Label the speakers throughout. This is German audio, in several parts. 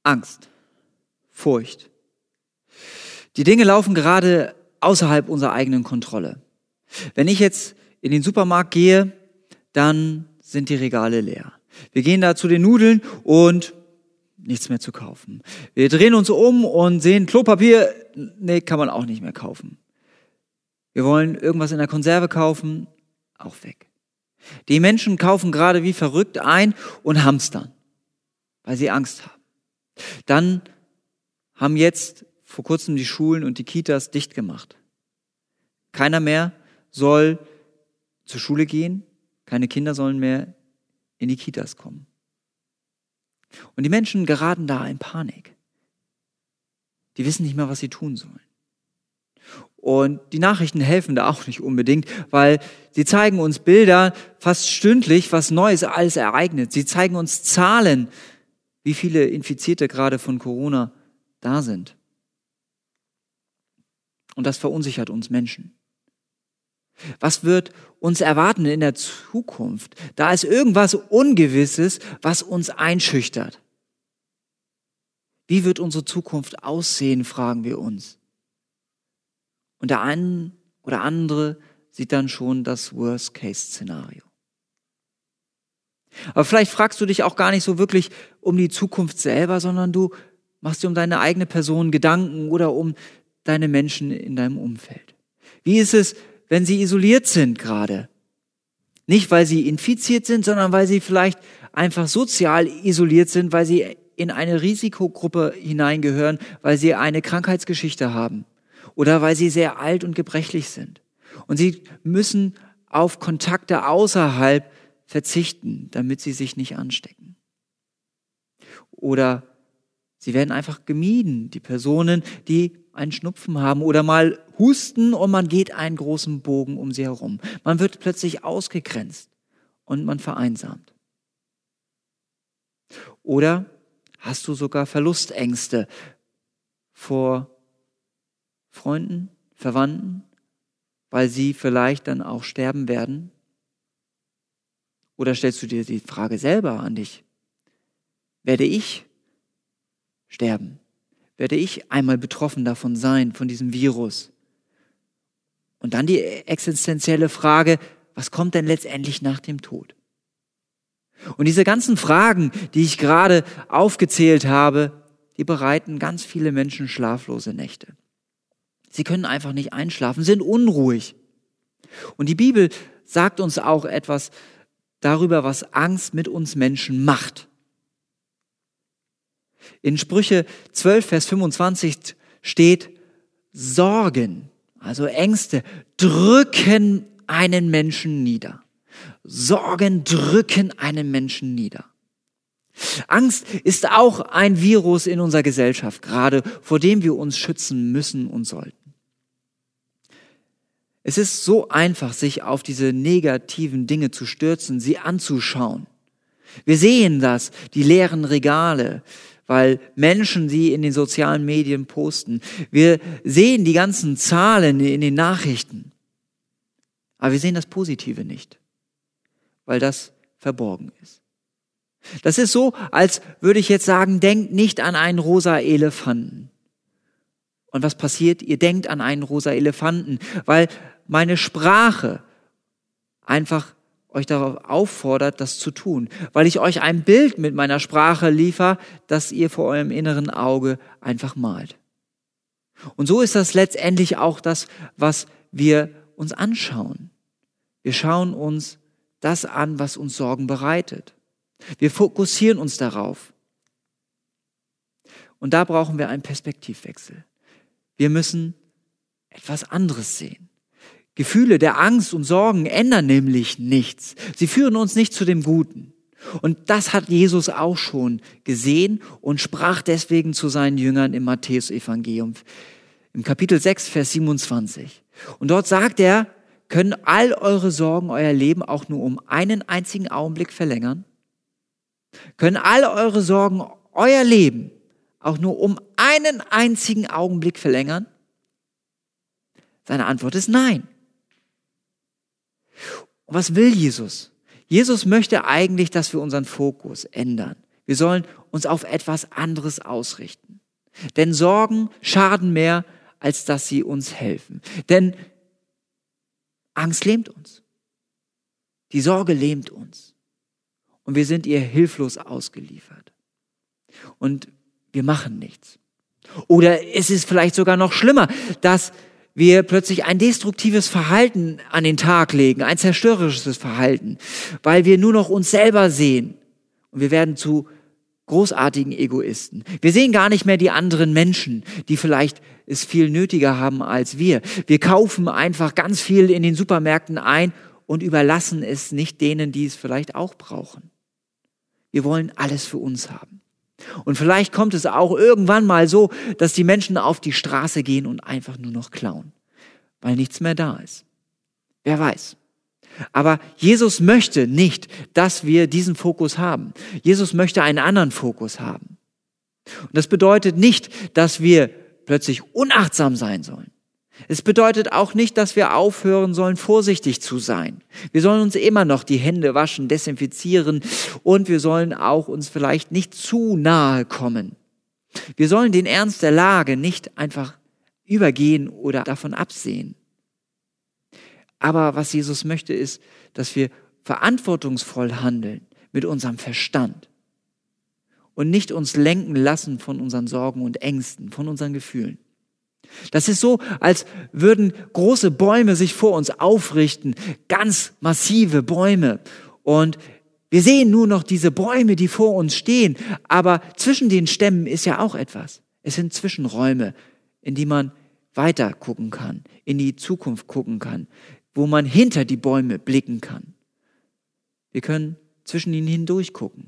Speaker 1: Angst, Furcht. Die Dinge laufen gerade außerhalb unserer eigenen Kontrolle. Wenn ich jetzt in den Supermarkt gehe, dann sind die Regale leer. Wir gehen da zu den Nudeln und nichts mehr zu kaufen. Wir drehen uns um und sehen Klopapier, nee, kann man auch nicht mehr kaufen. Wir wollen irgendwas in der Konserve kaufen, auch weg. Die Menschen kaufen gerade wie verrückt ein und hamstern, weil sie Angst haben. Dann haben jetzt vor kurzem die Schulen und die Kitas dicht gemacht. Keiner mehr soll zur Schule gehen, keine Kinder sollen mehr in die Kitas kommen. Und die Menschen geraten da in Panik. Die wissen nicht mehr, was sie tun sollen. Und die Nachrichten helfen da auch nicht unbedingt, weil sie zeigen uns Bilder fast stündlich, was Neues alles ereignet. Sie zeigen uns Zahlen, wie viele Infizierte gerade von Corona da sind. Und das verunsichert uns Menschen. Was wird uns erwarten in der Zukunft? Da ist irgendwas Ungewisses, was uns einschüchtert. Wie wird unsere Zukunft aussehen, fragen wir uns. Und der eine oder andere sieht dann schon das Worst-Case-Szenario. Aber vielleicht fragst du dich auch gar nicht so wirklich um die Zukunft selber, sondern du machst dir um deine eigene Person Gedanken oder um deine Menschen in deinem Umfeld. Wie ist es, wenn sie isoliert sind gerade? Nicht, weil sie infiziert sind, sondern weil sie vielleicht einfach sozial isoliert sind, weil sie in eine Risikogruppe hineingehören, weil sie eine Krankheitsgeschichte haben oder weil sie sehr alt und gebrechlich sind. Und sie müssen auf Kontakte außerhalb verzichten, damit sie sich nicht anstecken. Oder sie werden einfach gemieden, die Personen, die einen Schnupfen haben oder mal husten und man geht einen großen Bogen um sie herum. Man wird plötzlich ausgegrenzt und man vereinsamt. Oder hast du sogar Verlustängste vor Freunden, Verwandten, weil sie vielleicht dann auch sterben werden? Oder stellst du dir die Frage selber an dich? Werde ich sterben? Werde ich einmal betroffen davon sein, von diesem Virus? Und dann die existenzielle Frage, was kommt denn letztendlich nach dem Tod? Und diese ganzen Fragen, die ich gerade aufgezählt habe, die bereiten ganz viele Menschen schlaflose Nächte. Sie können einfach nicht einschlafen, sind unruhig. Und die Bibel sagt uns auch etwas darüber, was Angst mit uns Menschen macht. In Sprüche 12, Vers 25 steht, Sorgen, also Ängste, drücken einen Menschen nieder. Sorgen drücken einen Menschen nieder. Angst ist auch ein Virus in unserer Gesellschaft, gerade vor dem wir uns schützen müssen und sollten. Es ist so einfach, sich auf diese negativen Dinge zu stürzen, sie anzuschauen. Wir sehen das, die leeren Regale, weil Menschen sie in den sozialen Medien posten. Wir sehen die ganzen Zahlen in den Nachrichten. Aber wir sehen das Positive nicht, weil das verborgen ist. Das ist so, als würde ich jetzt sagen, denkt nicht an einen rosa Elefanten. Und was passiert? Ihr denkt an einen rosa Elefanten, weil meine Sprache einfach euch darauf auffordert, das zu tun. Weil ich euch ein Bild mit meiner Sprache liefere, das ihr vor eurem inneren Auge einfach malt. Und so ist das letztendlich auch das, was wir uns anschauen. Wir schauen uns das an, was uns Sorgen bereitet. Wir fokussieren uns darauf. Und da brauchen wir einen Perspektivwechsel. Wir müssen etwas anderes sehen. Gefühle der Angst und Sorgen ändern nämlich nichts. Sie führen uns nicht zu dem Guten. Und das hat Jesus auch schon gesehen und sprach deswegen zu seinen Jüngern im Matthäus-Evangelium, im Kapitel 6, Vers 27. Und dort sagt er, können all eure Sorgen euer Leben auch nur um einen einzigen Augenblick verlängern? Können all eure Sorgen euer Leben auch nur um einen einzigen Augenblick verlängern? Seine Antwort ist nein. Was will Jesus? Jesus möchte eigentlich, dass wir unseren Fokus ändern. Wir sollen uns auf etwas anderes ausrichten. Denn Sorgen schaden mehr, als dass sie uns helfen. Denn Angst lähmt uns. Die Sorge lähmt uns. Und wir sind ihr hilflos ausgeliefert. Und wir machen nichts. Oder es ist vielleicht sogar noch schlimmer, dass wir plötzlich ein destruktives Verhalten an den Tag legen, ein zerstörerisches Verhalten, weil wir nur noch uns selber sehen. Und wir werden zu großartigen Egoisten. Wir sehen gar nicht mehr die anderen Menschen, die vielleicht es viel nötiger haben als wir. Wir kaufen einfach ganz viel in den Supermärkten ein und überlassen es nicht denen, die es vielleicht auch brauchen. Wir wollen alles für uns haben. Und vielleicht kommt es auch irgendwann mal so, dass die Menschen auf die Straße gehen und einfach nur noch klauen, weil nichts mehr da ist. Wer weiß. Aber Jesus möchte nicht, dass wir diesen Fokus haben. Jesus möchte einen anderen Fokus haben. Und das bedeutet nicht, dass wir plötzlich unachtsam sein sollen. Es bedeutet auch nicht, dass wir aufhören sollen, vorsichtig zu sein. Wir sollen uns immer noch die Hände waschen, desinfizieren und wir sollen auch uns vielleicht nicht zu nahe kommen. Wir sollen den Ernst der Lage nicht einfach übergehen oder davon absehen. Aber was Jesus möchte, ist, dass wir verantwortungsvoll handeln mit unserem Verstand und nicht uns lenken lassen von unseren Sorgen und Ängsten, von unseren Gefühlen. Das ist so, als würden große Bäume sich vor uns aufrichten, ganz massive Bäume. Und wir sehen nur noch diese Bäume, die vor uns stehen, aber zwischen den Stämmen ist ja auch etwas. Es sind Zwischenräume, in die man weiter gucken kann, in die Zukunft gucken kann, wo man hinter die Bäume blicken kann. Wir können zwischen ihnen hindurch gucken.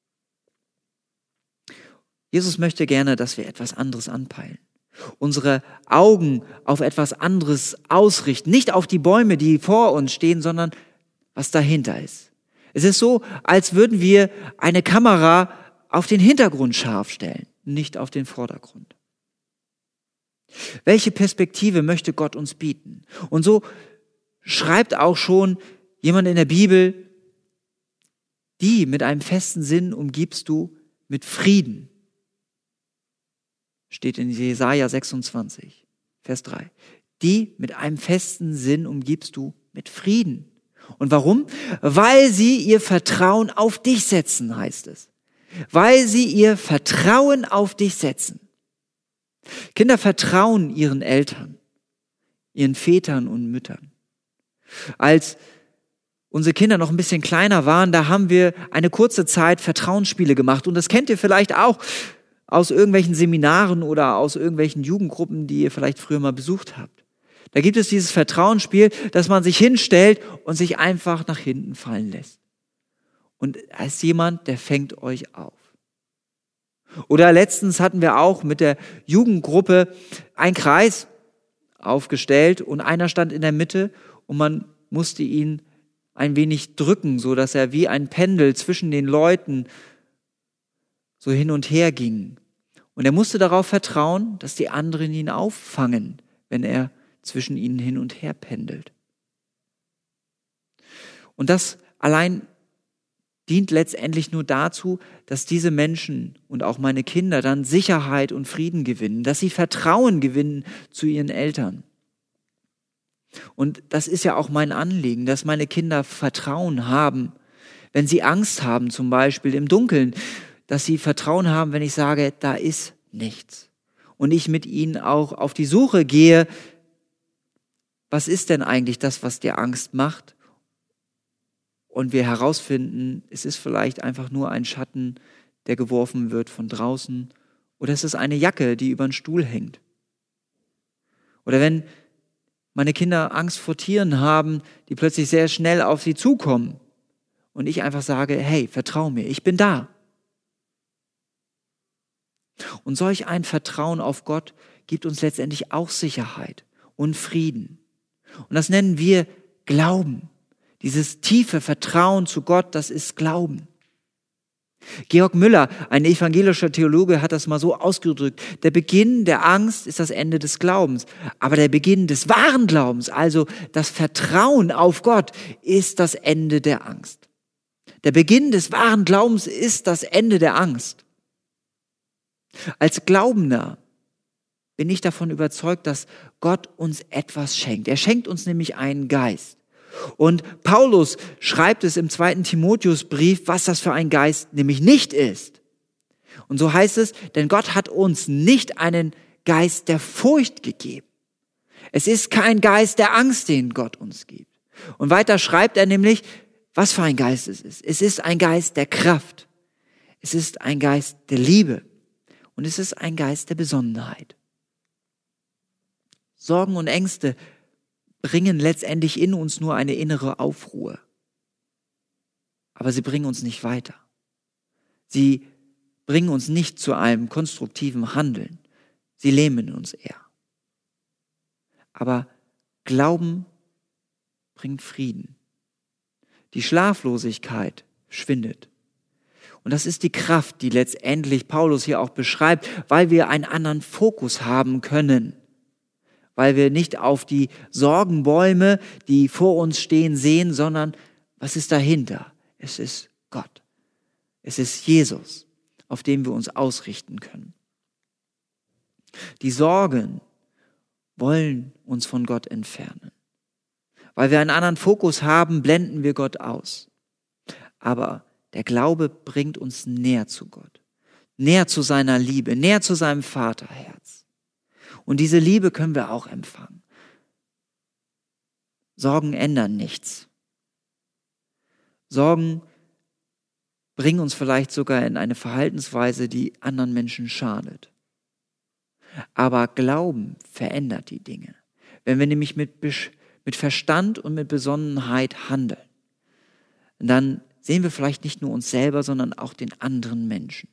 Speaker 1: Jesus möchte gerne, dass wir etwas anderes anpeilen. Unsere Augen auf etwas anderes ausrichten. Nicht auf die Bäume, die vor uns stehen, sondern was dahinter ist. Es ist so, als würden wir eine Kamera auf den Hintergrund scharf stellen, nicht auf den Vordergrund. Welche Perspektive möchte Gott uns bieten? Und so schreibt auch schon jemand in der Bibel, die mit einem festen Sinn umgibst du mit Frieden. Steht in Jesaja 26, Vers 3. Die mit einem festen Sinn umgibst du mit Frieden. Und warum? Weil sie ihr Vertrauen auf dich setzen, heißt es. Weil sie ihr Vertrauen auf dich setzen. Kinder vertrauen ihren Eltern, ihren Vätern und Müttern. Als unsere Kinder noch ein bisschen kleiner waren, da haben wir eine kurze Zeit Vertrauensspiele gemacht. Und das kennt ihr vielleicht auch aus irgendwelchen Seminaren oder aus irgendwelchen Jugendgruppen, die ihr vielleicht früher mal besucht habt. Da gibt es dieses Vertrauensspiel, dass man sich hinstellt und sich einfach nach hinten fallen lässt. Und da ist jemand, der fängt euch auf. Oder letztens hatten wir auch mit der Jugendgruppe einen Kreis aufgestellt und einer stand in der Mitte und man musste ihn ein wenig drücken, so dass er wie ein Pendel zwischen den Leuten so hin und her ging. Und er musste darauf vertrauen, dass die anderen ihn auffangen, wenn er zwischen ihnen hin und her pendelt. Und das allein dient letztendlich nur dazu, dass diese Menschen und auch meine Kinder dann Sicherheit und Frieden gewinnen, dass sie Vertrauen gewinnen zu ihren Eltern. Und das ist ja auch mein Anliegen, dass meine Kinder Vertrauen haben, wenn sie Angst haben, zum Beispiel im Dunkeln, dass sie Vertrauen haben, wenn ich sage, da ist nichts. Und ich mit ihnen auch auf die Suche gehe, was ist denn eigentlich das, was dir Angst macht? Und wir herausfinden, es ist vielleicht einfach nur ein Schatten, der geworfen wird von draußen. Oder es ist eine Jacke, die über den Stuhl hängt. Oder wenn meine Kinder Angst vor Tieren haben, die plötzlich sehr schnell auf sie zukommen. Und ich einfach sage, hey, vertrau mir, ich bin da. Und solch ein Vertrauen auf Gott gibt uns letztendlich auch Sicherheit und Frieden. Und das nennen wir Glauben. Dieses tiefe Vertrauen zu Gott, das ist Glauben. Georg Müller, ein evangelischer Theologe, hat das mal so ausgedrückt. Der Beginn der Angst ist das Ende des Glaubens. Aber der Beginn des wahren Glaubens, also das Vertrauen auf Gott, ist das Ende der Angst. Der Beginn des wahren Glaubens ist das Ende der Angst. Als Glaubender bin ich davon überzeugt, dass Gott uns etwas schenkt. Er schenkt uns nämlich einen Geist. Und Paulus schreibt es im 2. Timotheusbrief, was das für ein Geist nämlich nicht ist. Und so heißt es, denn Gott hat uns nicht einen Geist der Furcht gegeben. Es ist kein Geist der Angst, den Gott uns gibt. Und weiter schreibt er nämlich, was für ein Geist es ist. Es ist ein Geist der Kraft. Es ist ein Geist der Liebe. Und es ist ein Geist der Besonnenheit. Sorgen und Ängste bringen letztendlich in uns nur eine innere Aufruhr. Aber sie bringen uns nicht weiter. Sie bringen uns nicht zu einem konstruktiven Handeln. Sie lähmen uns eher. Aber Glauben bringt Frieden. Die Schlaflosigkeit schwindet. Und das ist die Kraft, die letztendlich Paulus hier auch beschreibt, weil wir einen anderen Fokus haben können. Weil wir nicht auf die Sorgenbäume, die vor uns stehen, sehen, sondern was ist dahinter? Es ist Gott. Es ist Jesus, auf den wir uns ausrichten können. Die Sorgen wollen uns von Gott entfernen. Weil wir einen anderen Fokus haben, blenden wir Gott aus. Aber der Glaube bringt uns näher zu Gott, näher zu seiner Liebe, näher zu seinem Vaterherz. Und diese Liebe können wir auch empfangen. Sorgen ändern nichts. Sorgen bringen uns vielleicht sogar in eine Verhaltensweise, die anderen Menschen schadet. Aber Glauben verändert die Dinge. Wenn wir nämlich mit Verstand und mit Besonnenheit handeln, dann sehen wir vielleicht nicht nur uns selber, sondern auch den anderen Menschen.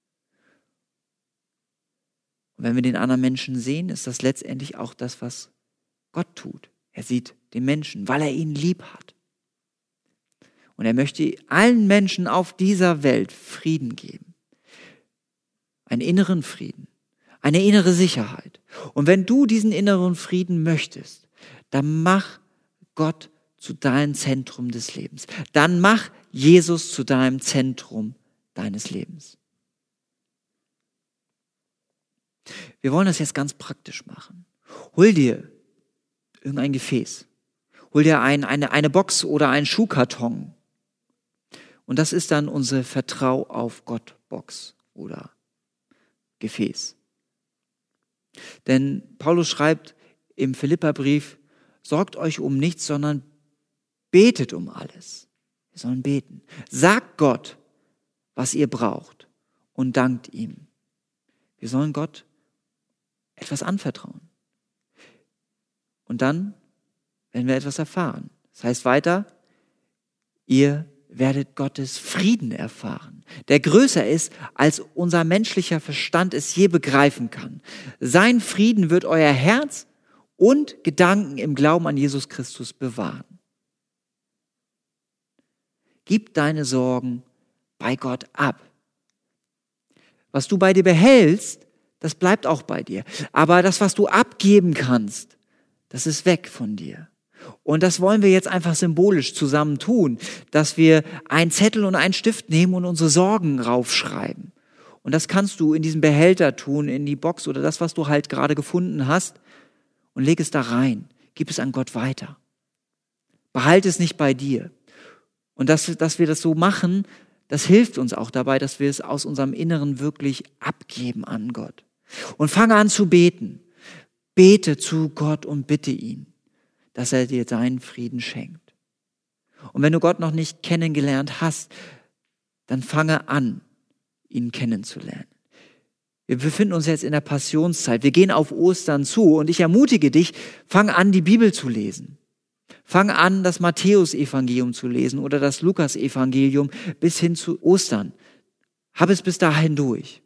Speaker 1: Und wenn wir den anderen Menschen sehen, ist das letztendlich auch das, was Gott tut. Er sieht den Menschen, weil er ihn lieb hat. Und er möchte allen Menschen auf dieser Welt Frieden geben. Einen inneren Frieden, eine innere Sicherheit. Und wenn du diesen inneren Frieden möchtest, dann mach Gott zu deinem Zentrum des Lebens. Dann mach Jesus zu deinem Zentrum deines Lebens. Wir wollen das jetzt ganz praktisch machen. Hol dir irgendein Gefäß. Hol dir eine Box oder einen Schuhkarton. Und das ist dann unsere Vertrau auf Gott Box oder Gefäß. Denn Paulus schreibt im Philipperbrief, sorgt euch um nichts, sondern betet um alles. Wir sollen beten. Sagt Gott, was ihr braucht und dankt ihm. Wir sollen Gott etwas anvertrauen. Und dann werden wir etwas erfahren. Das heißt weiter, ihr werdet Gottes Frieden erfahren, der größer ist, als unser menschlicher Verstand es je begreifen kann. Sein Frieden wird euer Herz und Gedanken im Glauben an Jesus Christus bewahren. Gib deine Sorgen bei Gott ab. Was du bei dir behältst, das bleibt auch bei dir. Aber das, was du abgeben kannst, das ist weg von dir. Und das wollen wir jetzt einfach symbolisch zusammen tun, dass wir einen Zettel und einen Stift nehmen und unsere Sorgen raufschreiben. Und das kannst du in diesen Behälter tun, in die Box oder das, was du halt gerade gefunden hast, und leg es da rein. Gib es an Gott weiter. Behalte es nicht bei dir. Und dass wir das so machen, das hilft uns auch dabei, dass wir es aus unserem Inneren wirklich abgeben an Gott. Und fange an zu beten. Bete zu Gott und bitte ihn, dass er dir seinen Frieden schenkt. Und wenn du Gott noch nicht kennengelernt hast, dann fange an, ihn kennenzulernen. Wir befinden uns jetzt in der Passionszeit. Wir gehen auf Ostern zu und ich ermutige dich, fang an, die Bibel zu lesen. Fang an, das Matthäus-Evangelium zu lesen oder das Lukas-Evangelium bis hin zu Ostern. Hab es bis dahin durch.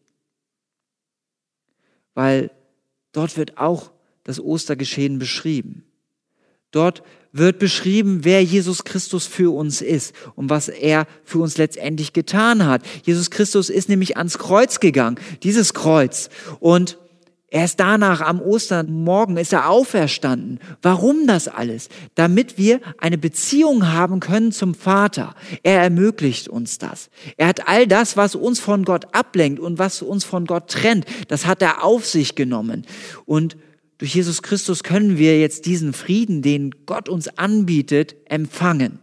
Speaker 1: Weil dort wird auch das Ostergeschehen beschrieben. Dort wird beschrieben, wer Jesus Christus für uns ist und was er für uns letztendlich getan hat. Jesus Christus ist nämlich ans Kreuz gegangen, dieses Kreuz. Und Erst danach, am Ostermorgen, ist er auferstanden. Warum das alles? Damit wir eine Beziehung haben können zum Vater. Er ermöglicht uns das. Er hat all das, was uns von Gott ablenkt und was uns von Gott trennt, das hat er auf sich genommen. Und durch Jesus Christus können wir jetzt diesen Frieden, den Gott uns anbietet, empfangen.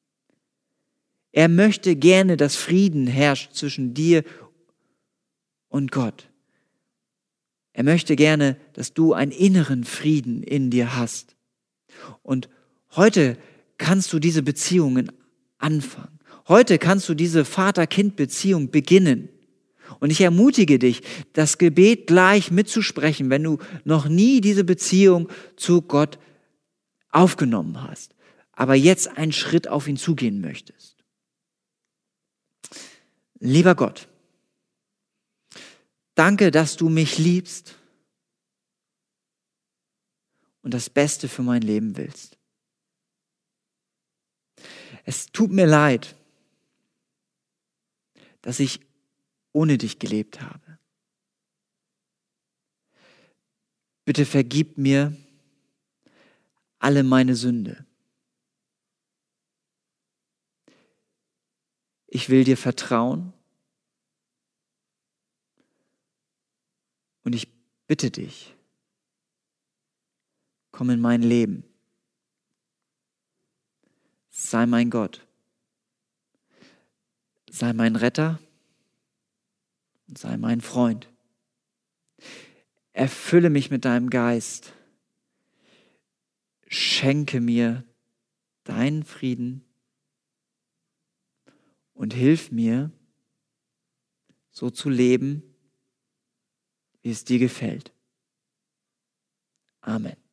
Speaker 1: Er möchte gerne, dass Frieden herrscht zwischen dir und Gott. Er möchte gerne, dass du einen inneren Frieden in dir hast. Und heute kannst du diese Beziehungen anfangen. Heute kannst du diese Vater-Kind-Beziehung beginnen. Und ich ermutige dich, das Gebet gleich mitzusprechen, wenn du noch nie diese Beziehung zu Gott aufgenommen hast, aber jetzt einen Schritt auf ihn zugehen möchtest. Lieber Gott, danke, dass du mich liebst und das Beste für mein Leben willst. Es tut mir leid, dass ich ohne dich gelebt habe. Bitte vergib mir alle meine Sünde. Ich will dir vertrauen und ich bitte dich, komm in mein Leben. Sei mein Gott. Sei mein Retter und sei mein Freund. Erfülle mich mit deinem Geist. Schenke mir deinen Frieden und hilf mir, so zu leben, wie es dir gefällt. Amen.